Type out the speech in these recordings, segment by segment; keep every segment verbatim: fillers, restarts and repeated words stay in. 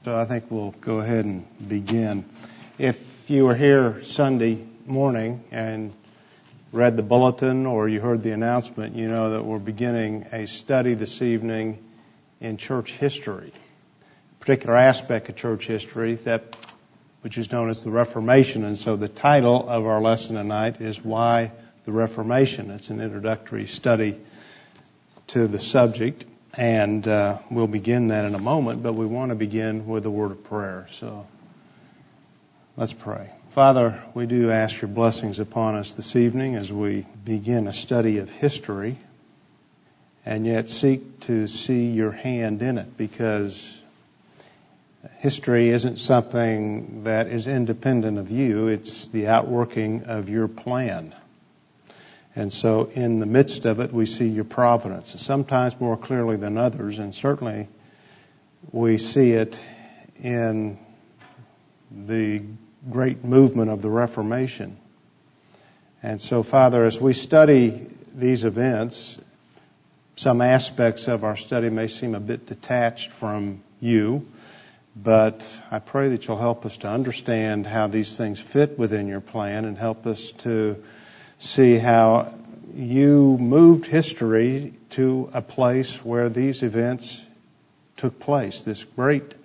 So I think we'll go ahead and begin. If you were here Sunday morning and read the bulletin or you heard the announcement, you know that we're beginning a study this evening in church history, a particular aspect of church history that which is known as the Reformation. And so the title of our lesson tonight is Why the Reformation. It's an introductory study to the subject. And uh, we'll begin that in a moment, but we want to begin with a word of prayer. So let's pray. Father, we do ask your blessings upon us this evening as we begin a study of history and yet seek to see your hand in it, because history isn't something that is independent of you. It's the outworking of your plan. And so in the midst of it, we see your providence, sometimes more clearly than others, and certainly we see it in the great movement of the Reformation. And so, Father, as we study these events, some aspects of our study may seem a bit detached from you, but I pray that you'll help us to understand how these things fit within your plan and help us to see how you moved history to a place where these events took place, this great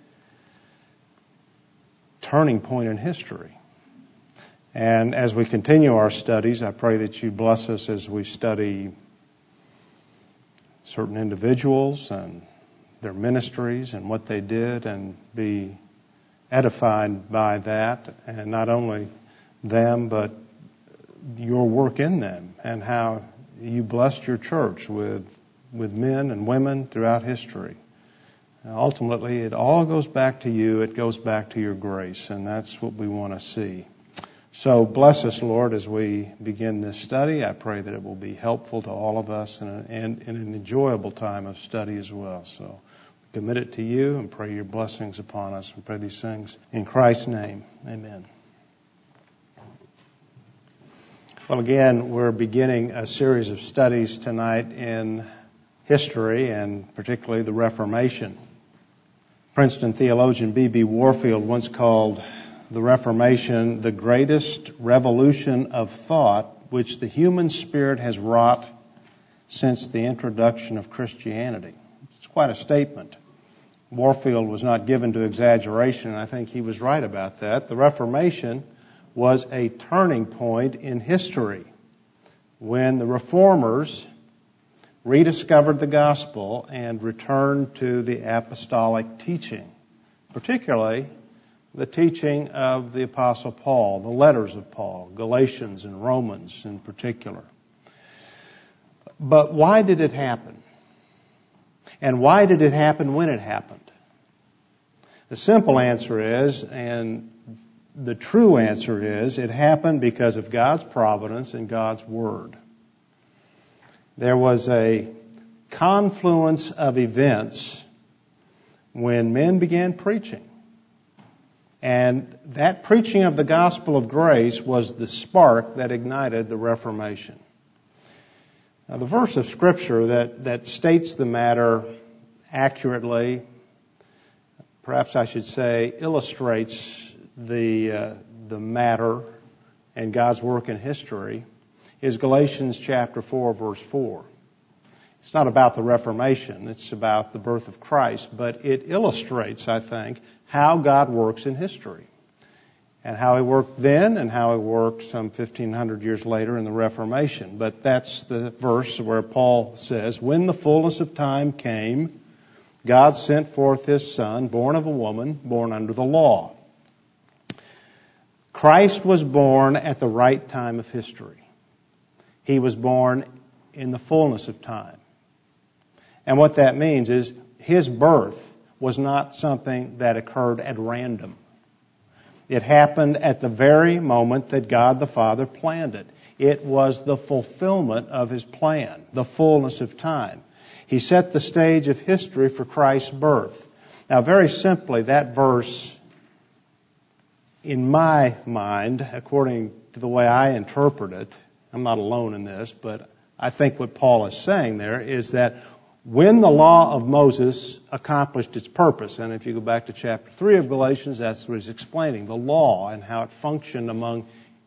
turning point in history. And as we continue our studies, I pray that you bless us as we study certain individuals and their ministries and what they did, and be edified by that, and not only them, but your work in them and how you blessed your church with with men and women throughout history. And ultimately, it all goes back to you. It goes back to your grace, and that's what we want to see. So bless us, Lord, as we begin this study. I pray that it will be helpful to all of us and, and, and an enjoyable time of study as well. So commit it to you and pray your blessings upon us. We pray these things in Christ's name. Amen. Well, again, we're beginning a series of studies tonight in history, and particularly the Reformation. Princeton theologian B B Warfield once called the Reformation the greatest revolution of thought which the human spirit has wrought since the introduction of Christianity. It's quite a statement. Warfield was not given to exaggeration, and I think he was right about that. The Reformation was a turning point in history when the reformers rediscovered the gospel and returned to the apostolic teaching, particularly the teaching of the Apostle Paul, the letters of Paul, Galatians and Romans in particular. But why did it happen? And why did it happen when it happened? The simple answer is, and the true answer is, it happened because of God's providence and God's Word. There was a confluence of events when men began preaching. And that preaching of the gospel of grace was the spark that ignited the Reformation. Now, the verse of Scripture that, that states the matter accurately, perhaps I should say, illustrates the uh, the matter and God's work in history, is Galatians chapter four, verse four. It's not about the Reformation, it's about the birth of Christ, but it illustrates, I think, how God works in history, and how He worked then and how He worked some fifteen hundred years later in the Reformation. But that's the verse where Paul says, when the fullness of time came, God sent forth His Son, born of a woman, born under the law. Christ was born at the right time of history. He was born in the fullness of time. And what that means is His birth was not something that occurred at random. It happened at the very moment that God the Father planned it. It was the fulfillment of His plan, the fullness of time. He set the stage of history for Christ's birth. Now, very simply, that verse, in my mind, according to the way I interpret it, I'm not alone in this, but I think what Paul is saying there is that when the law of Moses accomplished its purpose. And if you go back to chapter three of Galatians, that's what he's explaining, the law and how it functioned among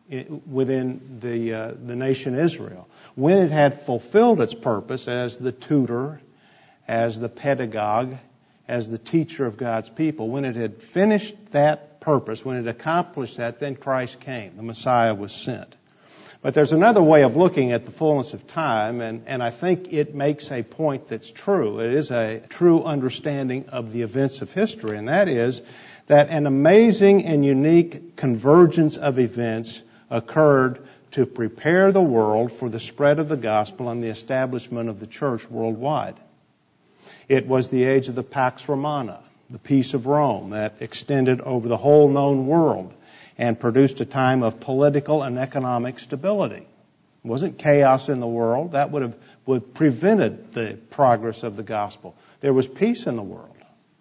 within the uh, the nation Israel. When it had fulfilled its purpose as the tutor, as the pedagogue, as the teacher of God's people, when it had finished that purpose, when it accomplished that, then Christ came. The Messiah was sent. But there's another way of looking at the fullness of time, and, and I think it makes a point that's true. It is a true understanding of the events of history, and that is that an amazing and unique convergence of events occurred to prepare the world for the spread of the gospel and the establishment of the church worldwide. It was the age of the Pax Romana, the peace of Rome, that extended over the whole known world and produced a time of political and economic stability. It wasn't chaos in the world. That would have would prevented the progress of the gospel. There was peace in the world.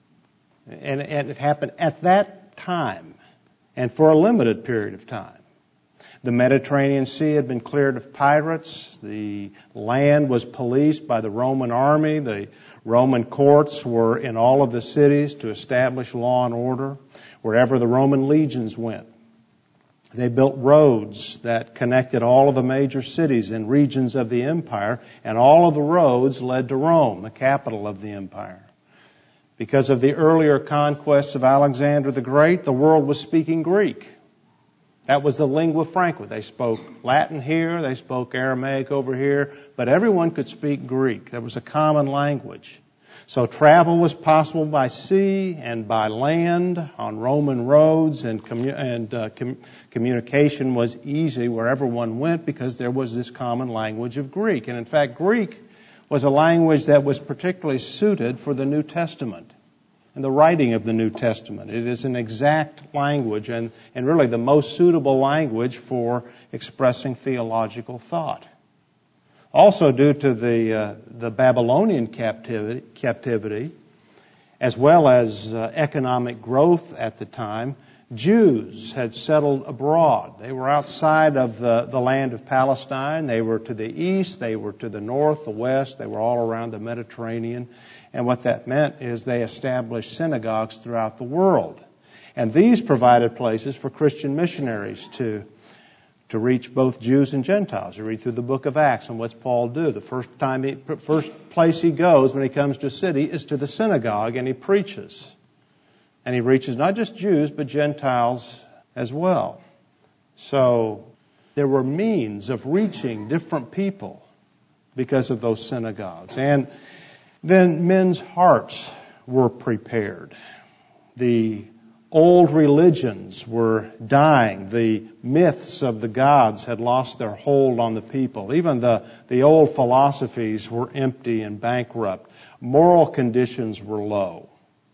And, and it happened at that time and for a limited period of time. The Mediterranean Sea had been cleared of pirates. The land was policed by the Roman army. The Roman courts were in all of the cities to establish law and order wherever the Roman legions went. They built roads that connected all of the major cities and regions of the empire, and all of the roads led to Rome, the capital of the empire. Because of the earlier conquests of Alexander the Great, the world was speaking Greek. That was the lingua franca. They spoke Latin here, they spoke Aramaic over here, but everyone could speak Greek. There was a common language. So travel was possible by sea and by land on Roman roads, and, commu- and uh, com- communication was easy wherever one went because there was this common language of Greek. And in fact, Greek was a language that was particularly suited for the New Testament and the writing of the New Testament. It is an exact language and, and really the most suitable language for expressing theological thought. Also, due to the uh, the Babylonian captivity, captivity, as well as uh, economic growth at the time, Jews had settled abroad. They were outside of the, the land of Palestine. They were to the east, they were to the north, the west, they were all around the Mediterranean. And what that meant is they established synagogues throughout the world. And these provided places for Christian missionaries to to reach both Jews and Gentiles. You read through the book of Acts, and what's Paul do? The first time, he, first place he goes when he comes to a city is to the synagogue, and he preaches. And he reaches not just Jews, but Gentiles as well. So there were means of reaching different people because of those synagogues. And then men's hearts were prepared. The old religions were dying. The myths of the gods had lost their hold on the people. Even the, the old philosophies were empty and bankrupt. Moral conditions were low.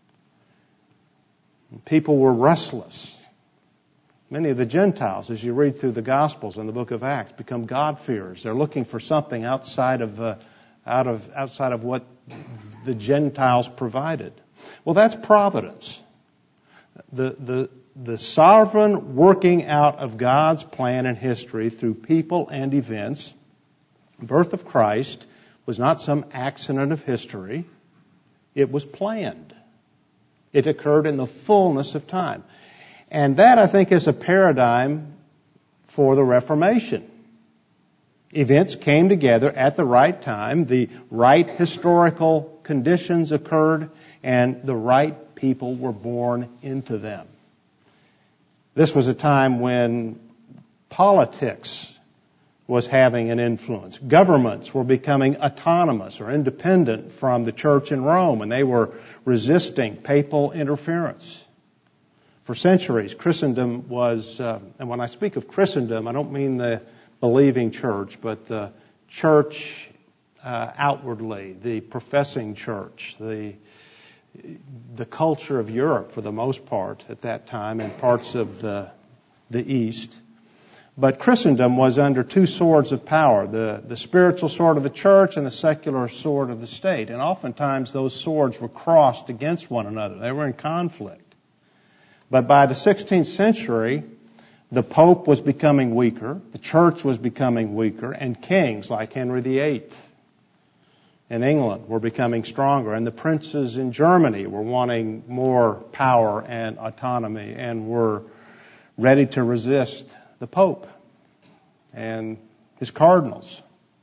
People were restless. Many of the Gentiles, as you read through the Gospels and the book of Acts, become God-fearers. They're looking for something outside of, uh, out of, outside of what the Gentiles provided. Well, that's providence. The, the, the sovereign working out of God's plan in history through people and events. The birth of Christ was not some accident of history. It was planned. It occurred in the fullness of time. And that, I think, is a paradigm for the Reformation. Events came together at the right time. The right historical conditions occurred, and the right people were born into them. This was a time when politics was having an influence. Governments were becoming autonomous or independent from the church in Rome, and they were resisting papal interference. For centuries, Christendom was, uh, and when I speak of Christendom, I don't mean the believing church, but the church uh, outwardly, the professing church, the the culture of Europe for the most part at that time and parts of the the East. But Christendom was under two swords of power, the, the spiritual sword of the church and the secular sword of the state. And oftentimes those swords were crossed against one another. They were in conflict. But by the sixteenth century, the Pope was becoming weaker, the church was becoming weaker, and kings like Henry the Eighth in England were becoming stronger, and the princes in Germany were wanting more power and autonomy and were ready to resist the Pope and his cardinals.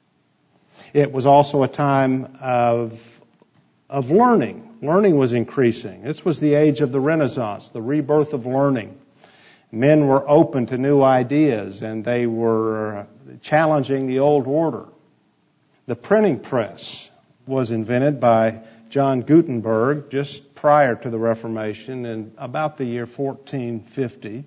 It was also a time of, of learning. Learning was increasing. This was the age of the Renaissance, the rebirth of learning. Men were open to new ideas, and they were challenging the old order. The printing press was invented by John Gutenberg just prior to the Reformation in about the year fourteen fifty.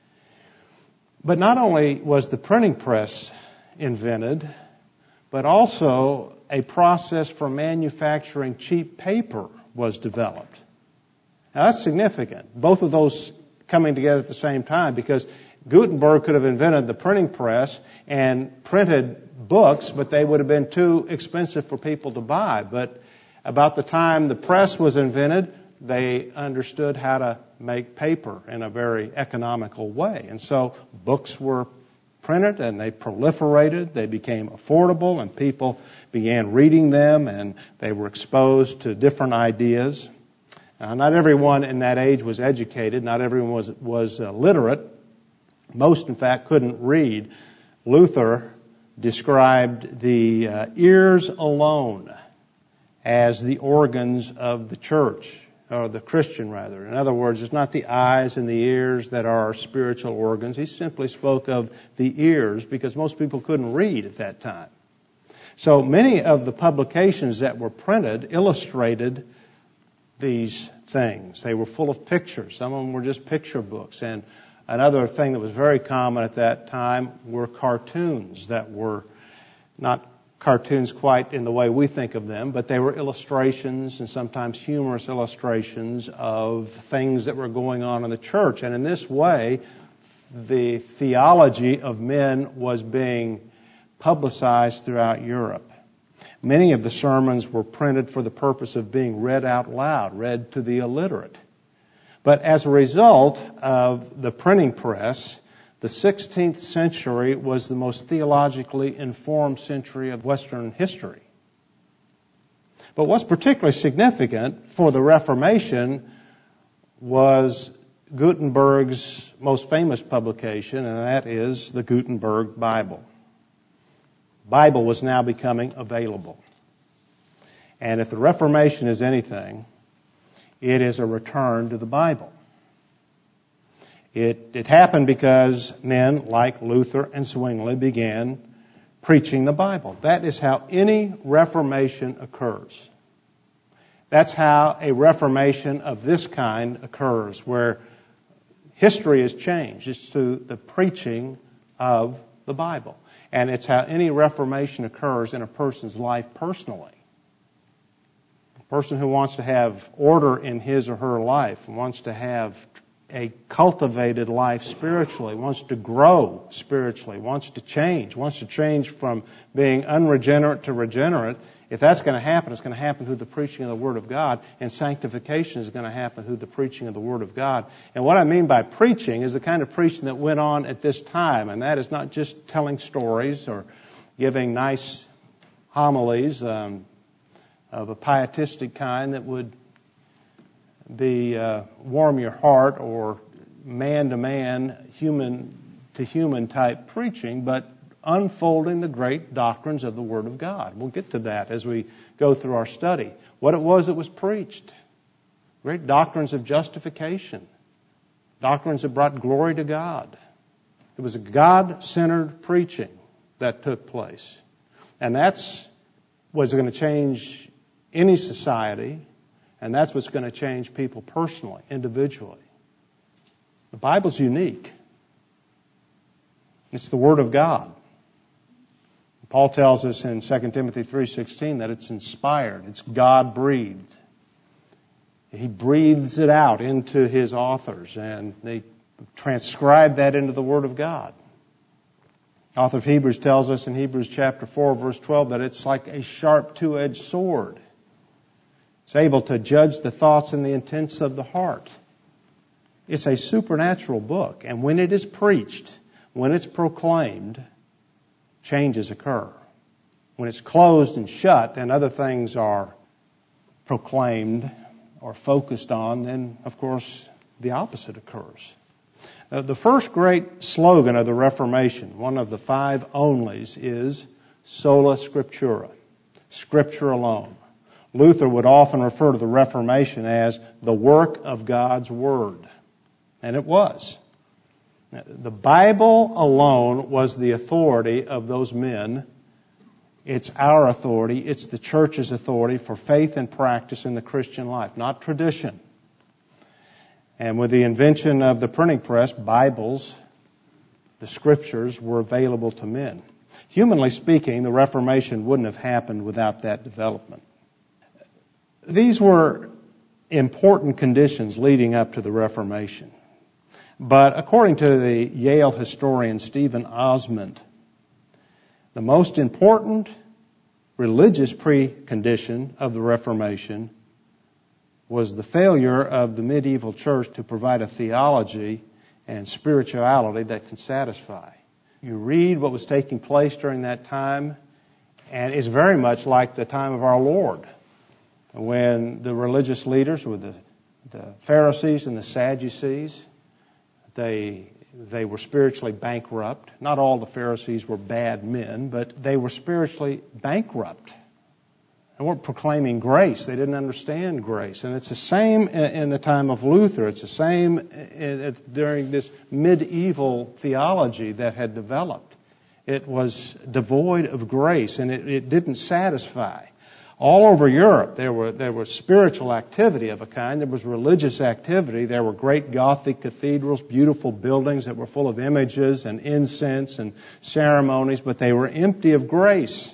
But not only was the printing press invented, but also a process for manufacturing cheap paper was developed. Now that's significant. Both of those coming together at the same time, because Gutenberg could have invented the printing press and printed books, but they would have been too expensive for people to buy. But about the time the press was invented, they understood how to make paper in a very economical way. And so books were printed and they proliferated, they became affordable, and people began reading them, and they were exposed to different ideas. Now, not everyone in that age was educated, not everyone was, was uh, literate. Most, in fact, couldn't read. Luther described the uh, ears alone as the organs of the church, or the Christian rather. In other words, it's not the eyes and the ears that are our spiritual organs. He simply spoke of the ears because most people couldn't read at that time. So many of the publications that were printed illustrated these things. They were full of pictures. Some of them were just picture books. And another thing that was very common at that time were cartoons that were not cartoons quite in the way we think of them, but they were illustrations and sometimes humorous illustrations of things that were going on in the church. And in this way, the theology of men was being publicized throughout Europe. Many of the sermons were printed for the purpose of being read out loud, read to the illiterate. But as a result of the printing press, the sixteenth century was the most theologically informed century of Western history. But what's particularly significant for the Reformation was Gutenberg's most famous publication, and that is the Gutenberg Bible. Bible was now becoming available. And if the Reformation is anything, it is a return to the Bible. It, it happened because men like Luther and Zwingli began preaching the Bible. That is how any Reformation occurs. That's how a Reformation of this kind occurs, where history is changed. It's through the preaching of the Bible. And it's how any Reformation occurs in a person's life personally. A person who wants to have order in his or her life, wants to have a cultivated life spiritually, wants to grow spiritually, wants to change, wants to change from being unregenerate to regenerate. If that's going to happen, it's going to happen through the preaching of the Word of God, and sanctification is going to happen through the preaching of the Word of God. And what I mean by preaching is the kind of preaching that went on at this time, and that is not just telling stories or giving nice homilies um, of a pietistic kind that would be uh, warm your heart or man-to-man, human-to-human type preaching, but unfolding the great doctrines of the Word of God. We'll get to that as we go through our study. What it was that was preached. Great doctrines of justification. Doctrines that brought glory to God. It was a God-centered preaching that took place. And that's what's going to change any society, and that's what's going to change people personally, individually. The Bible's unique. It's the Word of God. Paul tells us in Second Timothy three sixteen that it's inspired. It's God-breathed. He breathes it out into his authors, and they transcribe that into the Word of God. The author of Hebrews tells us in Hebrews chapter four, verse twelve, that it's like a sharp two-edged sword. It's able to judge the thoughts and the intents of the heart. It's a supernatural book, and when it is preached, when it's proclaimed, changes occur. When it's closed and shut and other things are proclaimed or focused on, then, of course, the opposite occurs. Uh, the first great slogan of the Reformation, one of the five onlys, is sola scriptura, Scripture alone. Luther would often refer to the Reformation as the work of God's Word. And it was. The Bible alone was the authority of those men. It's our authority. It's the church's authority for faith and practice in the Christian life, not tradition. And with the invention of the printing press, Bibles, the Scriptures, were available to men. Humanly speaking, the Reformation wouldn't have happened without that development. These were important conditions leading up to the Reformation. But according to the Yale historian Stephen Osmond, the most important religious precondition of the Reformation was the failure of the medieval church to provide a theology and spirituality that can satisfy. You read what was taking place during that time, and it's very much like the time of our Lord, when the religious leaders were the, the Pharisees and the Sadducees. They They were spiritually bankrupt. Not all the Pharisees were bad men, but they were spiritually bankrupt. They weren't proclaiming grace. They didn't understand grace. And it's the same in the time of Luther. It's the same during this medieval theology that had developed. It was devoid of grace, and it, it didn't satisfy. All over Europe, there were there was spiritual activity of a kind. There was religious activity. There were great Gothic cathedrals, beautiful buildings that were full of images and incense and ceremonies, but they were empty of grace.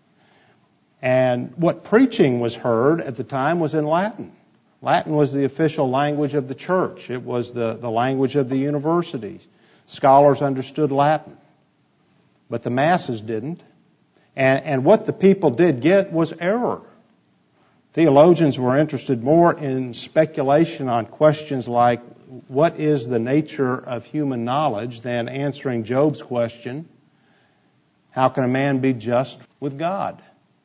And what preaching was heard at the time was in Latin. Latin was the official language of the church. It was the, the language of the universities. Scholars understood Latin, but the masses didn't. And, and what the people did get was error. Theologians were interested more in speculation on questions like, what is the nature of human knowledge, than answering Job's question, how can a man be just with God?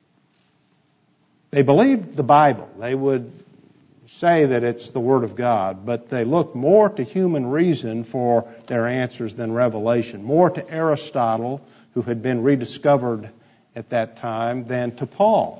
They believed the Bible. They would say that it's the Word of God, but they looked more to human reason for their answers than revelation, more to Aristotle, who had been rediscovered at that time, than to Paul.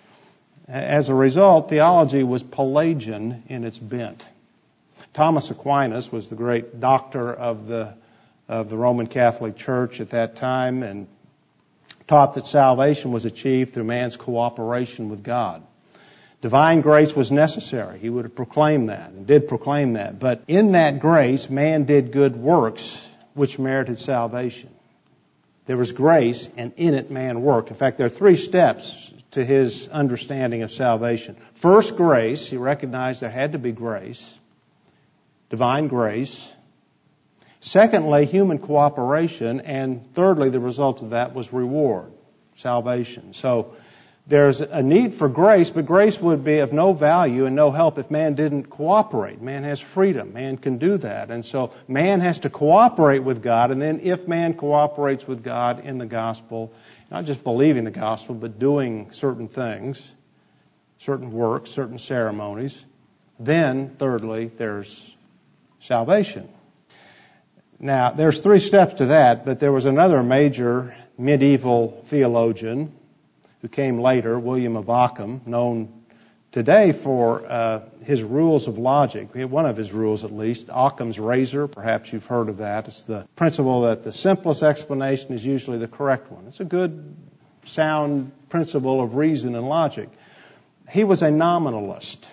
As a result, theology was Pelagian in its bent. Thomas Aquinas was the great doctor of the of the Roman Catholic Church at that time, and taught that salvation was achieved through man's cooperation with God. Divine grace was necessary. He would have proclaimed that and did proclaim that. But in that grace, man did good works which merited salvation. There was grace, and in it man worked. In fact, there are three steps to his understanding of salvation. First, grace. He recognized there had to be grace, divine grace. Secondly, human cooperation. And thirdly, the result of that was reward, salvation. So there's a need for grace, but grace would be of no value and no help if man didn't cooperate. Man has freedom. Man can do that. And so man has to cooperate with God. And then if man cooperates with God in the gospel, not just believing the gospel, but doing certain things, certain works, certain ceremonies, then thirdly, there's salvation. Now, there's three steps to that, but there was another major medieval theologian who came later, William of Ockham, known today for uh, his rules of logic. One of his rules, at least, Occam's razor. Perhaps you've heard of that. It's the principle that the simplest explanation is usually the correct one. It's a good, sound principle of reason and logic. He was a nominalist.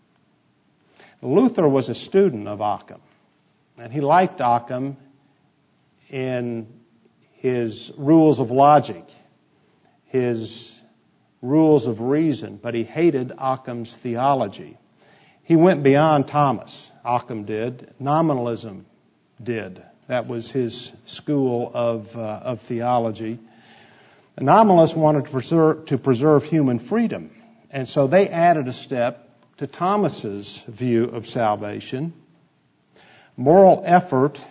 Luther was a student of Occam, and he liked Occam in his rules of logic, his rules of reason, but he hated Occam's theology. He went beyond Thomas. Occam did. Nominalism did. That was his school of uh, of theology. The nominalists wanted to preserve, to preserve human freedom, and so they added a step to Thomas's view of salvation. Moral effort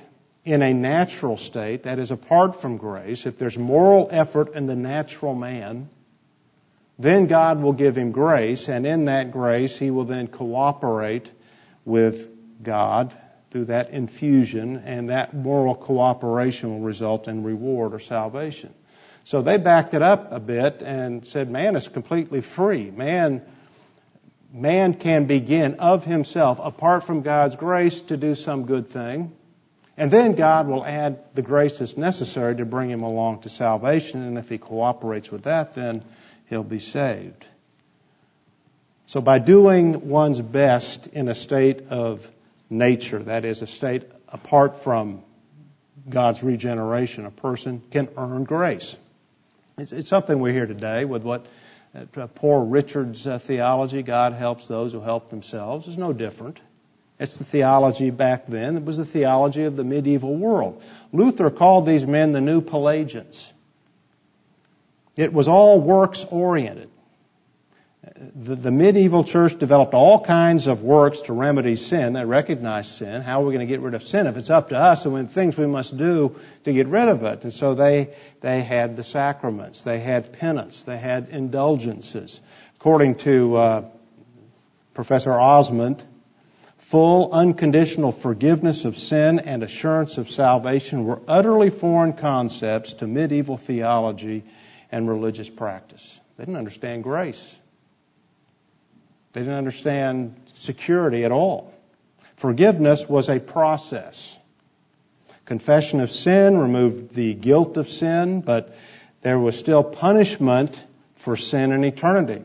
in a natural state, that is apart from grace, if there's moral effort in the natural man, then God will give him grace, and in that grace he will then cooperate with God through that infusion, and that moral cooperation will result in reward or salvation. So they backed it up a bit and said man is completely free. Man, man can begin of himself, apart from God's grace, to do some good thing. And then God will add the grace that's necessary to bring him along to salvation. And if he cooperates with that, then he'll be saved. So by doing one's best in a state of nature, that is, a state apart from God's regeneration, a person can earn grace. It's, it's something we hear today with what uh, Poor Richard's uh, theology, God helps those who help themselves, is no different. It's the theology back then. It was the theology of the medieval world. Luther called these men the New Pelagians. It was all works-oriented. The, the medieval church developed all kinds of works to remedy sin. They recognized sin. How are we going to get rid of sin if it's up to us? And when things we must do to get rid of it. And so they they had the sacraments. They had penance. They had indulgences. According to uh, Professor Osmond, full unconditional forgiveness of sin and assurance of salvation were utterly foreign concepts to medieval theology and religious practice. They didn't understand grace. They didn't understand security at all. Forgiveness was a process. Confession of sin removed the guilt of sin, but there was still punishment for sin in eternity.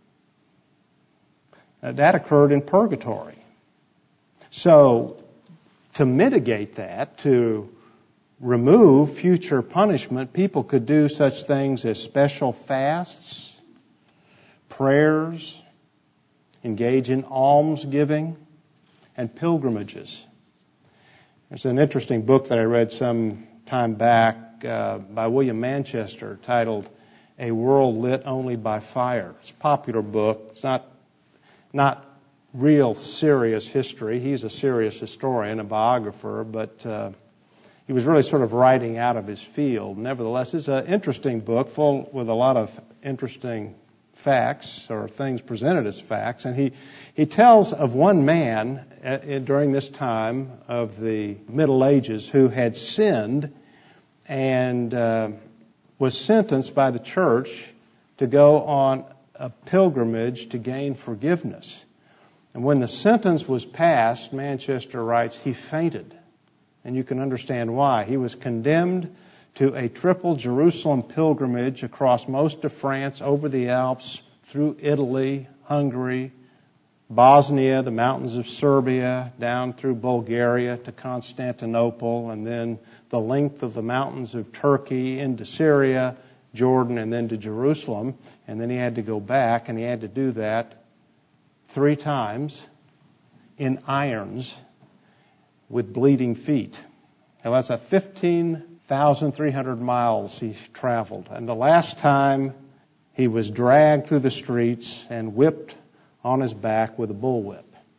Now, that occurred in purgatory. So, to mitigate that, to remove future punishment, people could do such things as special fasts, prayers, engage in almsgiving, and pilgrimages. There's an interesting book that I read some time back uh, by William Manchester titled A World Lit Only by Fire. It's a popular book. It's not not real serious history. He's a serious historian, a biographer, but uh, he was really sort of writing out of his field. Nevertheless, it's an interesting book full with a lot of interesting facts or things presented as facts. And he, he tells of one man uh, during this time of the Middle Ages who had sinned and uh, was sentenced by the church to go on a pilgrimage to gain forgiveness. And when the sentence was passed, Manchester writes, he fainted. And you can understand why. He was condemned to a triple Jerusalem pilgrimage across most of France, over the Alps, through Italy, Hungary, Bosnia, the mountains of Serbia, down through Bulgaria to Constantinople, and then the length of the mountains of Turkey into Syria, Jordan, and then to Jerusalem. And then he had to go back, and he had to do that three times in irons with bleeding feet. Now that's a fifteen thousand three hundred miles he traveled. And the last time he was dragged through the streets and whipped on his back with a bullwhip.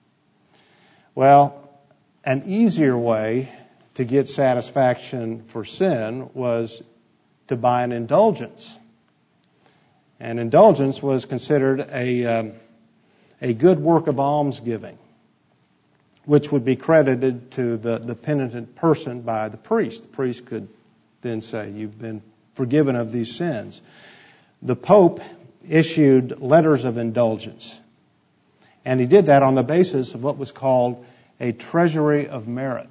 Well, an easier way to get satisfaction for sin was to buy an indulgence. And indulgence was considered a, um, a good work of almsgiving, which would be credited to the, the penitent person by the priest. The priest could then say, you've been forgiven of these sins. The Pope issued letters of indulgence. And he did that on the basis of what was called a treasury of merit.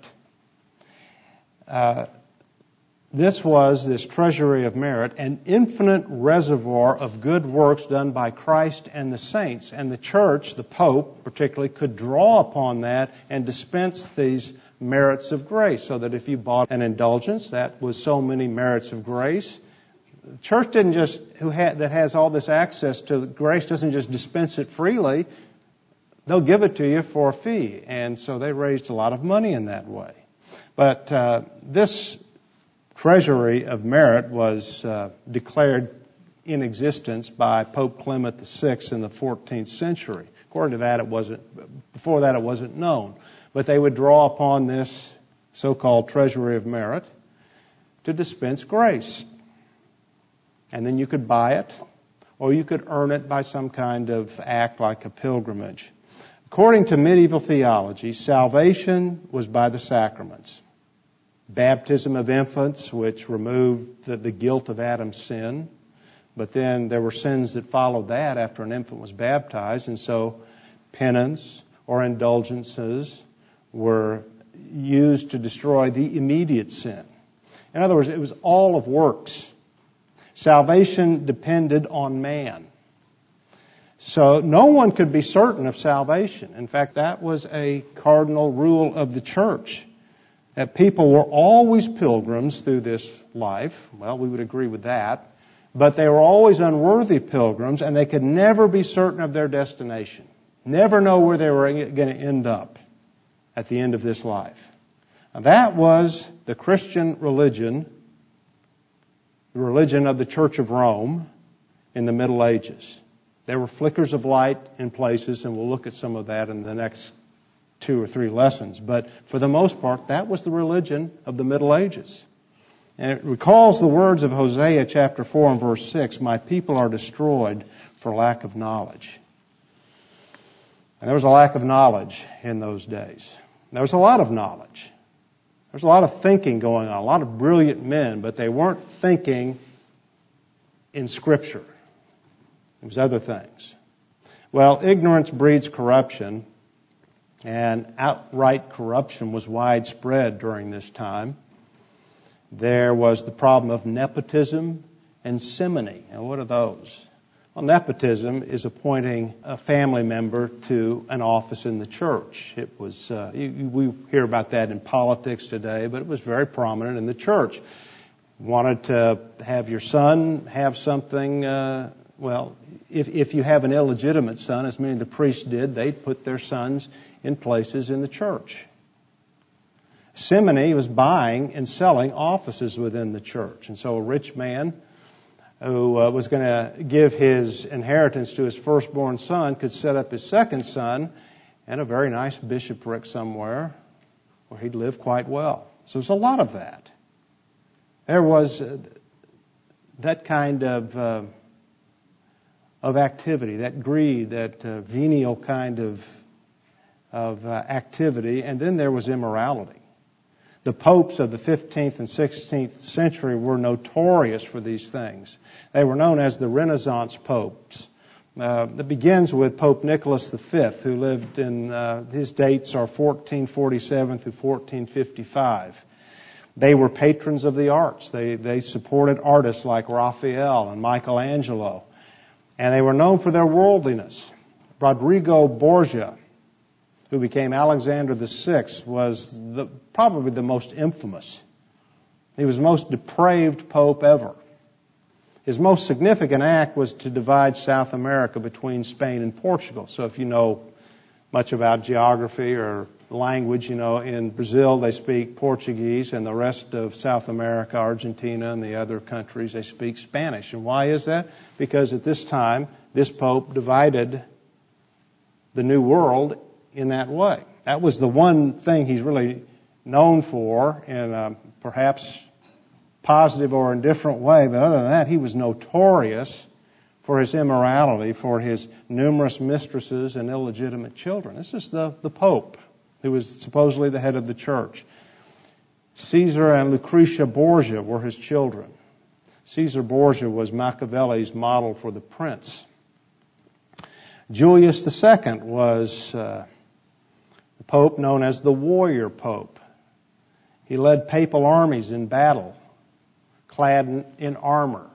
Uh, this was, this treasury of merit, an infinite reservoir of good works done by Christ and the saints. And the church, the Pope particularly, could draw upon that and dispense these merits of grace. So that if you bought an indulgence, that was so many merits of grace. The church didn't just, who had, that has all this access to grace, doesn't just dispense it freely. They'll give it to you for a fee. And so they raised a lot of money in that way. But uh, this treasury of merit was uh, declared in existence by Pope Clement the Sixth in the fourteenth century. According to that, it wasn't, before that it wasn't known. But they would draw upon this so-called treasury of merit, to dispense grace. And then you could buy it, or you could earn it by some kind of act like a pilgrimage. According to medieval theology, salvation was by the sacraments. Baptism of infants, which removed the, the guilt of Adam's sin. But then there were sins that followed that after an infant was baptized, and so penance or indulgences were used to destroy the immediate sin. In other words, it was all of works. Salvation depended on man. So no one could be certain of salvation. In fact, that was a cardinal rule of the church, that people were always pilgrims through this life. Well, we would agree with that. But they were always unworthy pilgrims, and they could never be certain of their destination. Never know where they were going to end up at the end of this life. Now, that was the Christian religion, the religion of the Church of Rome in the Middle Ages. There were flickers of light in places, and we'll look at some of that in the next two or three lessons. But for the most part, that was the religion of the Middle Ages. And it recalls the words of Hosea chapter four and verse six, "My people are destroyed for lack of knowledge." And there was a lack of knowledge in those days. There was a lot of knowledge. There was a lot of thinking going on, a lot of brilliant men, but they weren't thinking in Scripture. It was other things. Well, ignorance breeds corruption, and outright corruption was widespread during this time. There was the problem of nepotism and simony. And what are those? Well, nepotism is appointing a family member to an office in the church. It was uh, you, you, we hear about that in politics today, but it was very prominent in the church. Wanted to have your son have something. Uh, well, if if you have an illegitimate son, as many of the priests did, they'd put their sons in places in the church. Simony was buying and selling offices within the church. And so a rich man who uh, was going to give his inheritance to his firstborn son could set up his second son in a very nice bishopric somewhere where he'd live quite well. So there's a lot of that. There was uh, that kind of uh, of activity, that greed, that uh, venial kind of, of uh, activity. And then there was immorality. The popes of the fifteenth and sixteenth century were notorious for these things. They were known as the Renaissance popes. Uh, it begins with Pope Nicholas the Fifth, who lived in, uh, his dates are fourteen forty-seven through fourteen fifty-five. They were patrons of the arts. They, they supported artists like Raphael and Michelangelo. And they were known for their worldliness. Rodrigo Borgia, who became Alexander the Sixth, was the, probably the most infamous. He was the most depraved pope ever. His most significant act was to divide South America between Spain and Portugal. So if you know much about geography or language, you know, in Brazil they speak Portuguese, and the rest of South America, Argentina and the other countries, they speak Spanish. And why is that? Because at this time, this pope divided the New World in that way. That was the one thing he's really known for in a perhaps positive or indifferent way. But other than that, he was notorious for his immorality, for his numerous mistresses and illegitimate children. This is the, the Pope, who was supposedly the head of the church. Caesar and Lucretia Borgia were his children. Caesar Borgia was Machiavelli's model for the prince. Julius the Second was uh, the Pope known as the warrior Pope. He led papal armies in battle, clad in, in armor.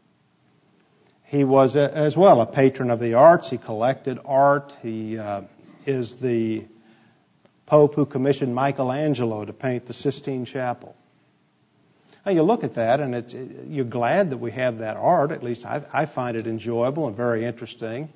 He was a, as well a patron of the arts. He collected art. He uh, is the Pope who commissioned Michelangelo to paint the Sistine Chapel. Now you look at that, and it's, you're glad that we have that art. At least I, I find it enjoyable and very interesting.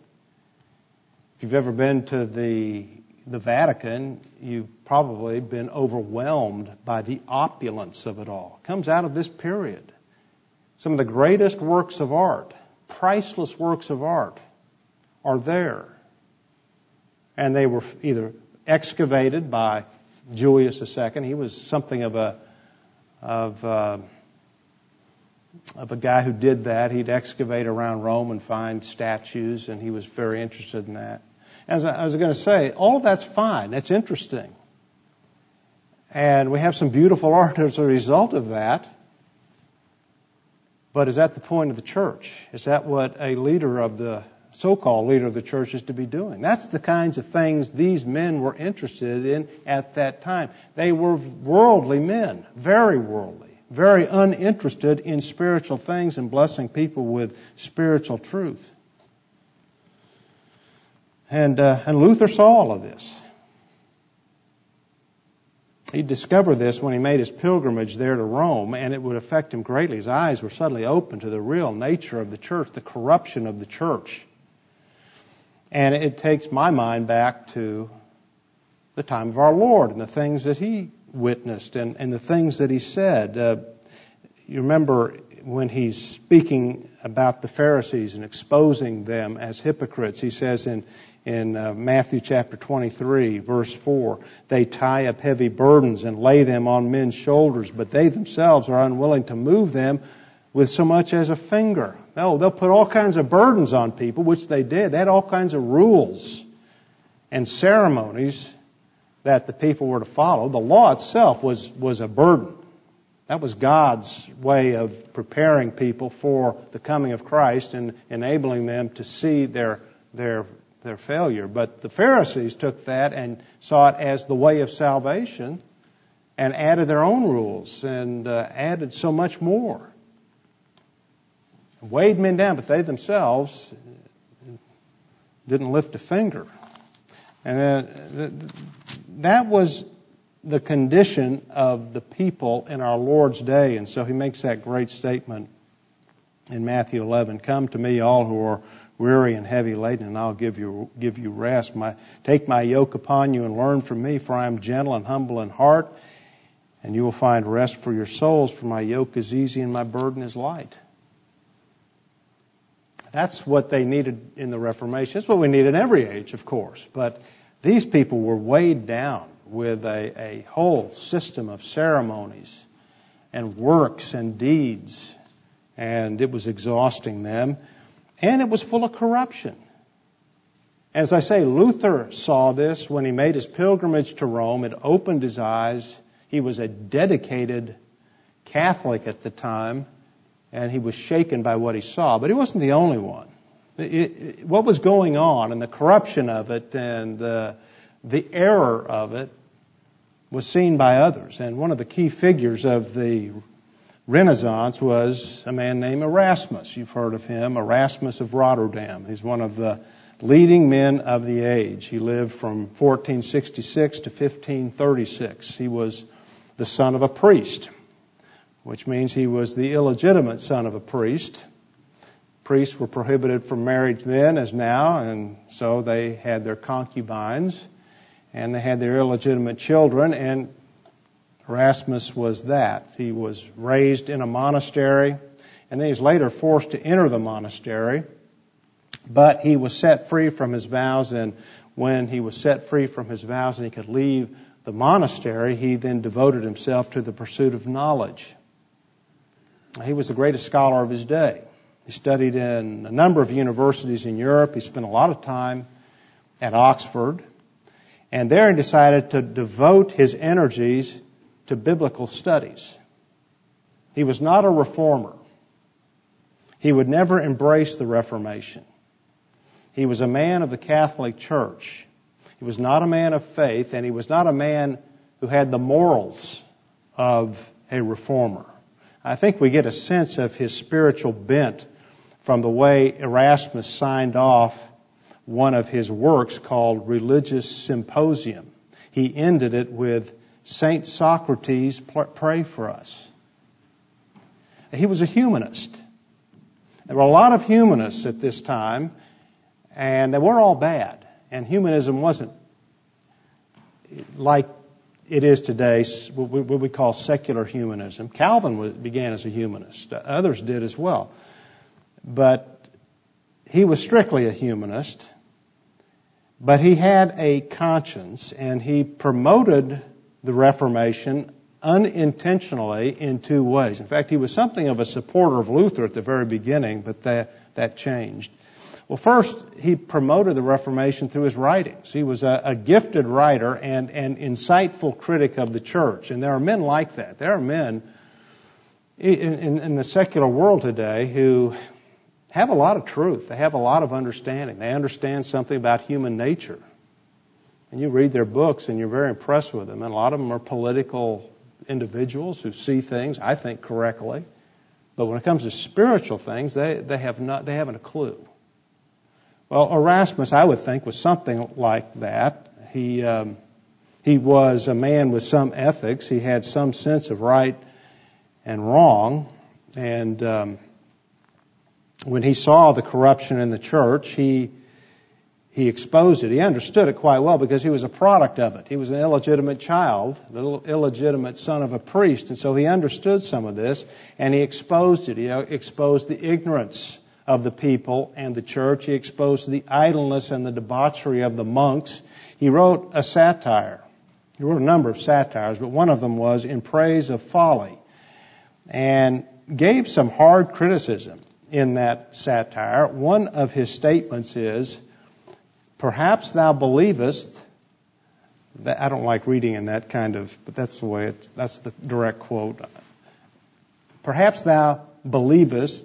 If you've ever been to the the Vatican, you've probably been overwhelmed by the opulence of it all. It comes out of this period. Some of the greatest works of art, priceless works of art, are there. And they were either excavated by Julius the Second. He was something of a of uh, of a guy who did that. He'd excavate around Rome and find statues, and he was very interested in that. As I, I was going to say, all of that's fine. That's interesting. And we have some beautiful art as a result of that. But is that the point of the church? Is that what a leader of the, so-called leader of the church is to be doing? That's the kinds of things these men were interested in at that time. They were worldly men, very worldly, very uninterested in spiritual things and blessing people with spiritual truth. And, uh, and Luther saw all of this. He discovered this when he made his pilgrimage there to Rome, and it would affect him greatly. His eyes were suddenly opened to the real nature of the church, the corruption of the church. And it takes my mind back to the time of our Lord and the things that He witnessed and, and the things that He said. Uh, you remember when He's speaking about the Pharisees and exposing them as hypocrites, He says in In uh, Matthew chapter twenty-three, verse four, they tie up heavy burdens and lay them on men's shoulders, but they themselves are unwilling to move them with so much as a finger. No, they'll put all kinds of burdens on people, which they did. They had all kinds of rules and ceremonies that the people were to follow. The law itself was, was a burden. That was God's way of preparing people for the coming of Christ and enabling them to see their their their failure. But the Pharisees took that and saw it as the way of salvation and added their own rules and uh, added so much more. Weighed men down, but they themselves didn't lift a finger. And uh, that was the condition of the people in our Lord's day. And so He makes that great statement in Matthew eleven, "Come to me, all who are weary and heavy laden, and I'll give you give you rest. My, take my yoke upon you and learn from me, for I am gentle and humble in heart, and you will find rest for your souls, for my yoke is easy and my burden is light." That's what they needed in the Reformation. That's what we need in every age, of course. But these people were weighed down with a, a whole system of ceremonies and works and deeds, and it was exhausting them. And it was full of corruption. As I say, Luther saw this when he made his pilgrimage to Rome. It opened his eyes. He was a dedicated Catholic at the time, and he was shaken by what he saw. But he wasn't the only one. It, it, what was going on and the corruption of it and the, the error of it was seen by others. And one of the key figures of the Renaissance was a man named Erasmus. You've heard of him, Erasmus of Rotterdam. He's one of the leading men of the age. He lived from fourteen sixty-six to fifteen thirty-six. He was the son of a priest, which means he was the illegitimate son of a priest. Priests were prohibited from marriage then as now, and so they had their concubines, and they had their illegitimate children, and Erasmus was that. He was raised in a monastery, and then he was later forced to enter the monastery. But he was set free from his vows, and when he was set free from his vows and he could leave the monastery, he then devoted himself to the pursuit of knowledge. He was the greatest scholar of his day. He studied in a number of universities in Europe. He spent a lot of time at Oxford. And there he decided to devote his energies to biblical studies. He was not a reformer. He would never embrace the Reformation. He was a man of the Catholic Church. He was not a man of faith, and he was not a man who had the morals of a reformer. I think we get a sense of his spiritual bent from the way Erasmus signed off one of his works called Religious Symposium. He ended it with, "Saint Socrates, pray for us." He was a humanist. There were a lot of humanists at this time, and they weren't all bad. And humanism wasn't like it is today, what we call secular humanism. Calvin began as a humanist. Others did as well. But he was strictly a humanist. But he had a conscience, and he promoted the Reformation unintentionally in two ways. In fact, he was something of a supporter of Luther at the very beginning, but that, that changed. Well, first, he promoted the Reformation through his writings. He was a, a gifted writer and an insightful critic of the church. And there are men like that. There are men in, in, in the secular world today who have a lot of truth. They have a lot of understanding. They understand something about human nature. And you read their books and you're very impressed with them. And a lot of them are political individuals who see things, I think, correctly. But when it comes to spiritual things, they, they have not, they haven't a clue. Well, Erasmus, I would think, was something like that. He, um, he was a man with some ethics. He had some sense of right and wrong. And um, when he saw the corruption in the church, he He exposed it. He understood it quite well because he was a product of it. He was an illegitimate child, the illegitimate son of a priest, and so he understood some of this, and he exposed it. He exposed the ignorance of the people and the church. He exposed the idleness and the debauchery of the monks. He wrote a satire. He wrote a number of satires, but one of them was In Praise of Folly, and gave some hard criticism in that satire. One of his statements is, "Perhaps thou believest," that, I don't like reading in that kind of, but that's the way it's, that's the direct quote. "Perhaps thou believest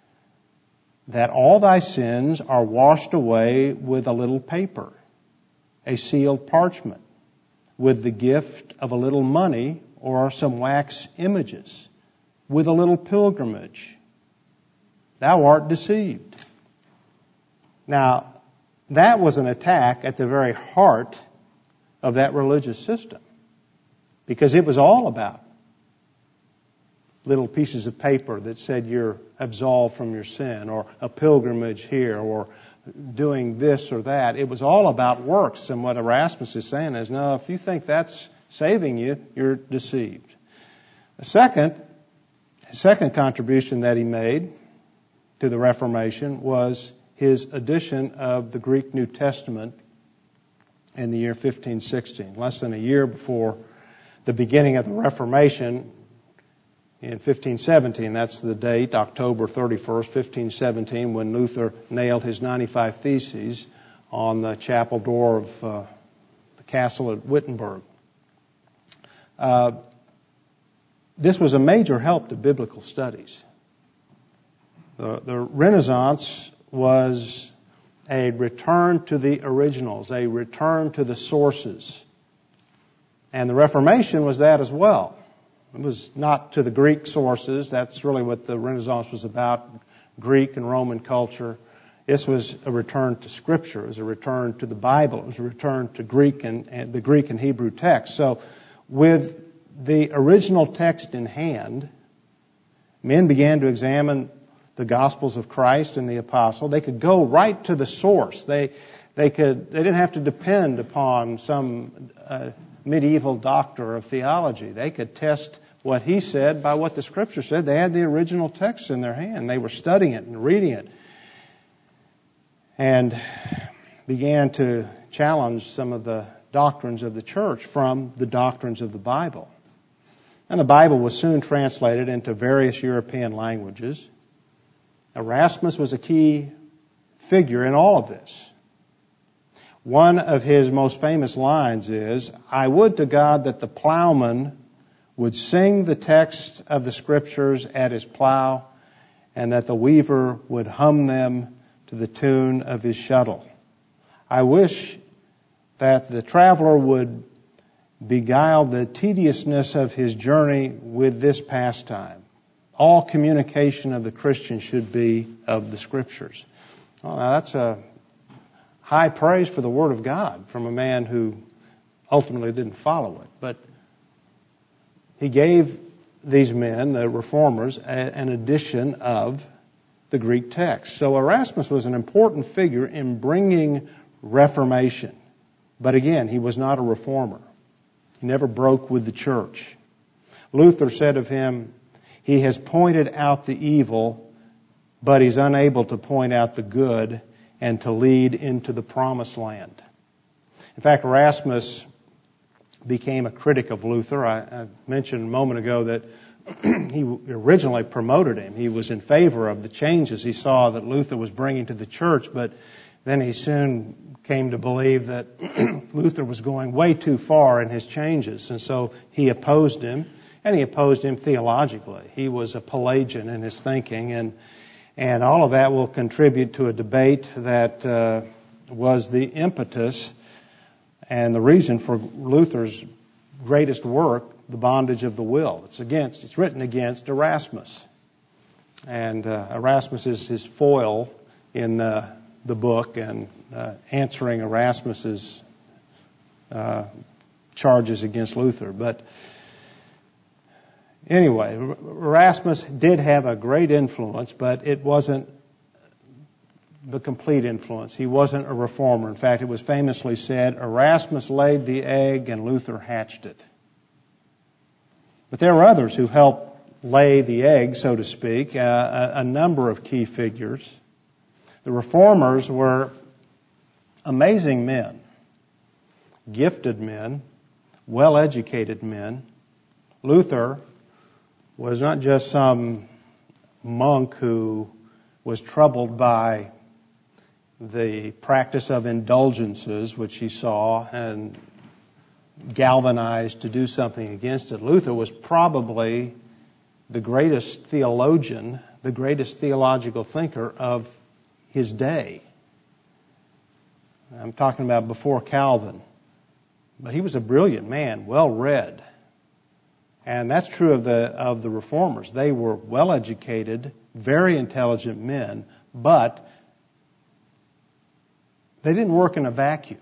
that all thy sins are washed away with a little paper, a sealed parchment, with the gift of a little money or some wax images, with a little pilgrimage. Thou art deceived." Now, that was an attack at the very heart of that religious system, because it was all about little pieces of paper that said you're absolved from your sin, or a pilgrimage here, or doing this or that. It was all about works, and what Erasmus is saying is, no, if you think that's saving you, you're deceived. The second, second contribution that he made to the Reformation was his edition of the Greek New Testament in the year fifteen sixteen, less than a year before the beginning of the Reformation in fifteen seventeen. That's the date, October thirty-first, fifteen seventeen, when Luther nailed his ninety-five Theses on the chapel door of uh, the castle at Wittenberg. Uh, this was a major help to biblical studies. The, the Renaissance was a return to the originals, a return to the sources. And the Reformation was that as well. It was not to the Greek sources. That's really what the Renaissance was about, Greek and Roman culture. This was a return to Scripture. It was a return to the Bible. It was a return to Greek and, and the Greek and Hebrew text. So with the original text in hand, men began to examine the Gospels of Christ and the Apostle. They could go right to the source. They they could they didn't have to depend upon some uh, medieval doctor of theology. They could test what he said by what the Scripture said. They had the original text in their hand. They were studying it and reading it, and began to challenge some of the doctrines of the church from the doctrines of the Bible. And the Bible was soon translated into various European languages. Erasmus was a key figure in all of this. One of his most famous lines is, "I would to God that the plowman would sing the text of the Scriptures at his plow, and that the weaver would hum them to the tune of his shuttle. I wish that the traveler would beguile the tediousness of his journey with this pastime. All communication of the Christian should be of the Scriptures." Well, now that's a high praise for the Word of God from a man who ultimately didn't follow it. But he gave these men, the reformers, a, an edition of the Greek text. So Erasmus was an important figure in bringing Reformation. But again, he was not a reformer. He never broke with the church. Luther said of him, "He has pointed out the evil, but he's unable to point out the good and to lead into the promised land." In fact, Erasmus became a critic of Luther. I, I mentioned a moment ago that he originally promoted him. He was in favor of the changes he saw that Luther was bringing to the church, but then he soon came to believe that Luther was going way too far in his changes, and so he opposed him, and he opposed him theologically. He was a Pelagian in his thinking, and and all of that will contribute to a debate that uh, was the impetus and the reason for Luther's greatest work, The Bondage of the Will. It's against, it's written against Erasmus. And uh, Erasmus is his foil in the, the book and uh, answering Erasmus's uh, charges against Luther. But anyway, Erasmus did have a great influence, but it wasn't the complete influence. He wasn't a reformer. In fact, it was famously said, Erasmus laid the egg and Luther hatched it. But there were others who helped lay the egg, so to speak, uh, a, a number of key figures. The reformers were amazing men, gifted men, well-educated men. Luther was not just some monk who was troubled by the practice of indulgences, which he saw and galvanized to do something against it. Luther was probably the greatest theologian, the greatest theological thinker of his day. I'm talking about before Calvin. But he was a brilliant man, well-read. And that's true of the of the reformers. They were well-educated, very intelligent men, but they didn't work in a vacuum.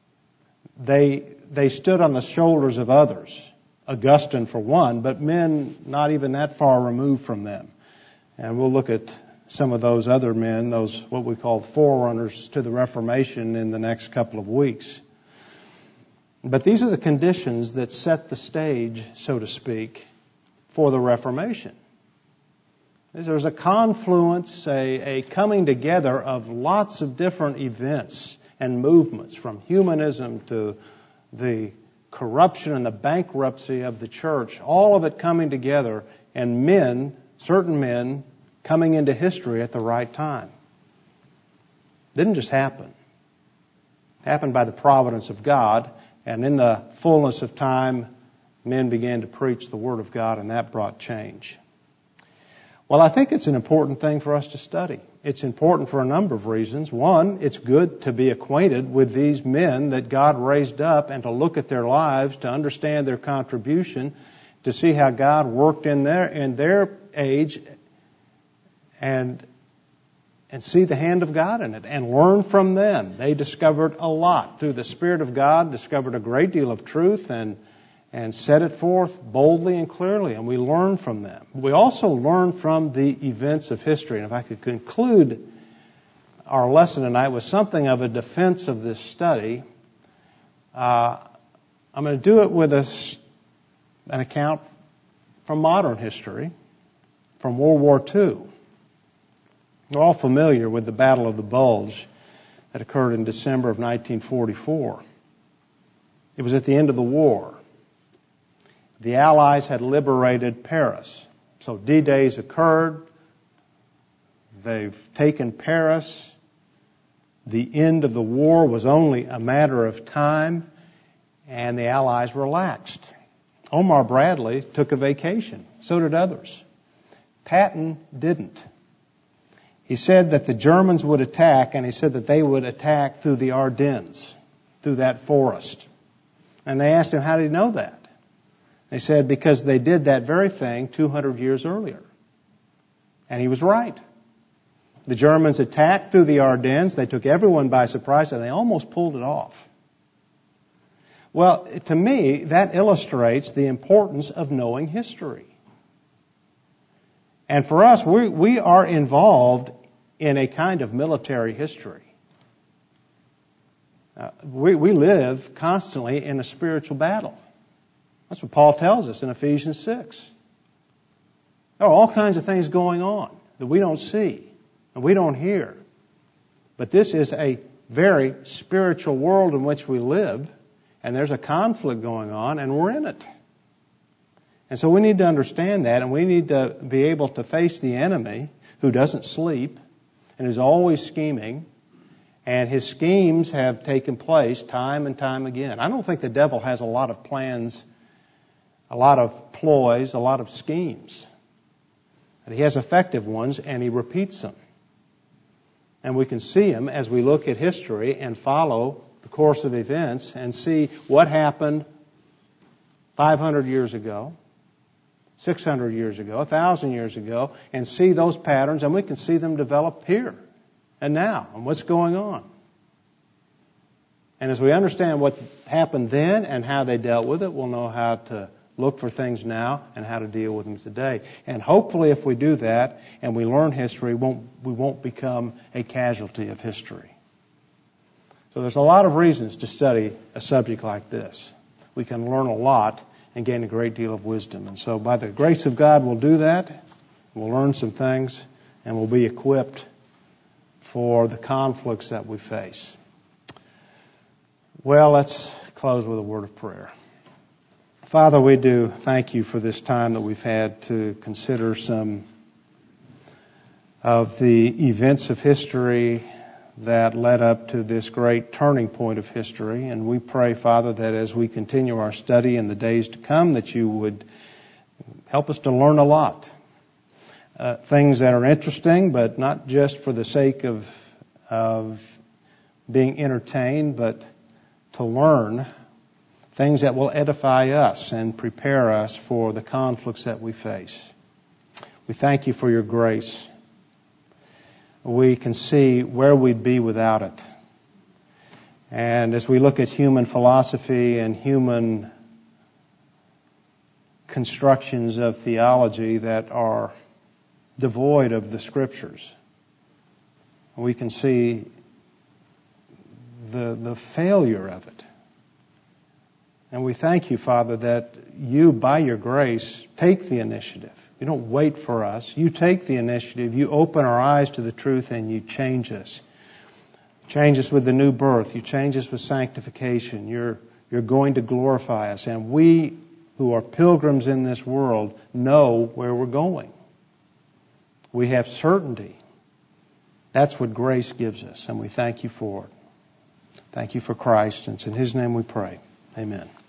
They they stood on the shoulders of others, Augustine for one, but men not even that far removed from them. And we'll look at some of those other men, those what we call forerunners to the Reformation, in the next couple of weeks. But these are the conditions that set the stage, so to speak, for the Reformation. There's a confluence, a, a coming together of lots of different events and movements, from humanism to the corruption and the bankruptcy of the church, all of it coming together, and men, certain men, coming into history at the right time. It didn't just happen. It happened by the providence of God, and in the fullness of time, men began to preach the Word of God, and that brought change. Well, I think it's an important thing for us to study. It's important for a number of reasons. One, it's good to be acquainted with these men that God raised up and to look at their lives, to understand their contribution, to see how God worked in their in their age and and see the hand of God in it and learn from them. They discovered a lot through the Spirit of God, discovered a great deal of truth and and set it forth boldly and clearly, and we learn from them. We also learn from the events of history. And if I could conclude our lesson tonight with something of a defense of this study, uh, I'm going to do it with a, an account from modern history, from World War Two. We're all familiar with the Battle of the Bulge that occurred in December of nineteen forty-four. It was at the end of the war. The Allies had liberated Paris. So D-Days occurred. They've taken Paris. The end of the war was only a matter of time, and the Allies relaxed. Omar Bradley took a vacation. So did others. Patton didn't. He said that the Germans would attack, and he said that they would attack through the Ardennes, through that forest. And they asked him, how did he know that? They said, because they did that very thing two hundred years earlier. And he was right. The Germans attacked through the Ardennes. They took everyone by surprise, and they almost pulled it off. Well, to me, that illustrates the importance of knowing history. And for us, we, we are involved in a kind of military history. Uh, we, we live constantly in a spiritual battle. That's what Paul tells us in Ephesians six. There are all kinds of things going on that we don't see and we don't hear. But this is a very spiritual world in which we live, and there's a conflict going on, and we're in it. And so we need to understand that, and we need to be able to face the enemy who doesn't sleep and is always scheming, and his schemes have taken place time and time again. I don't think the devil has a lot of plans, a lot of ploys, a lot of schemes. And he has effective ones, and he repeats them. And we can see him as we look at history and follow the course of events and see what happened five hundred years ago, six hundred years ago, one thousand years ago, and see those patterns, and we can see them develop here and now, and what's going on. And as we understand what happened then and how they dealt with it, we'll know how to look for things now and how to deal with them today. And hopefully if we do that and we learn history, won't, we won't become a casualty of history. So there's a lot of reasons to study a subject like this. We can learn a lot and gain a great deal of wisdom. And so by the grace of God, we'll do that. We'll learn some things, and we'll be equipped for the conflicts that we face. Well, let's close with a word of prayer. Father, we do thank you for this time that we've had to consider some of the events of history that led up to this great turning point of history. And we pray, Father, that as we continue our study in the days to come, that you would help us to learn a lot. Uh, things that are interesting, but not just for the sake of, of being entertained, but to learn things that will edify us and prepare us for the conflicts that we face. We thank you for your grace. We can see where we'd be without it. And as we look at human philosophy and human constructions of theology that are devoid of the Scriptures, we can see the, the failure of it. And we thank you, Father, that you, by your grace, take the initiative. You don't wait for us. You take the initiative. You open our eyes to the truth and you change us. Change us with the new birth. You change us with sanctification. You're, you're going to glorify us. And we who are pilgrims in this world know where we're going. We have certainty. That's what grace gives us, and we thank you for it. Thank you for Christ, and it's in His name we pray. Amen.